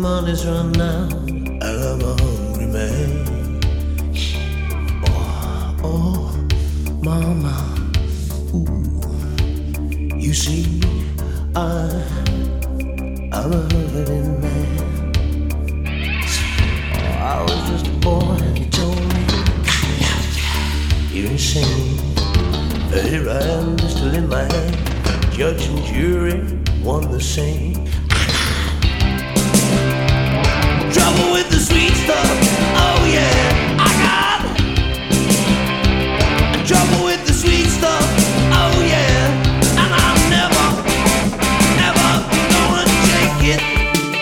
money's run out, and I'm a hungry man. Oh, mama, ooh. You see, I'm a hurting man. I was just a boy, and you told me you're insane. Here I am, pistol in my hand, judge and jury, one the same. Trouble with the sweet stuff, oh yeah, I got trouble with the sweet stuff, oh yeah, and I'm never gonna take it.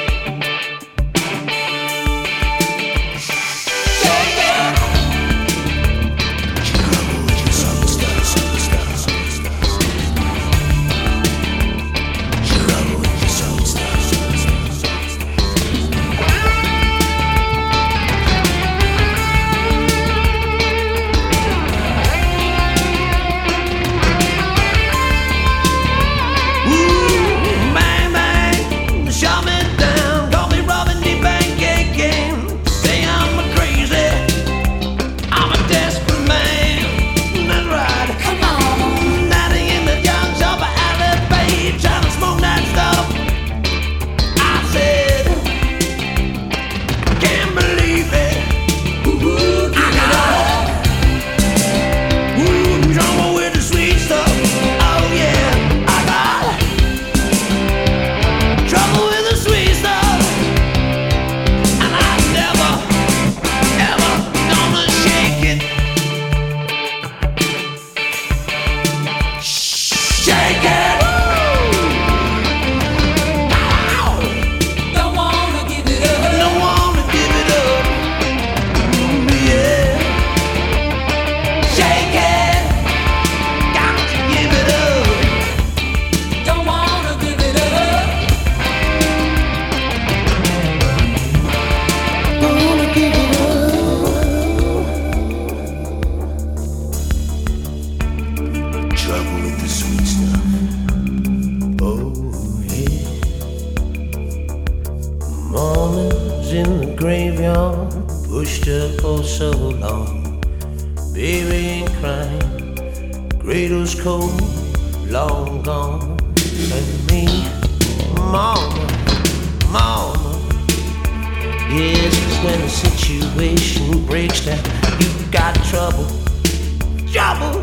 In the graveyard, pushed her for so long. Baby ain't crying, cradle's cold, long gone. And me, mama, yes, it's when the situation breaks down. You got trouble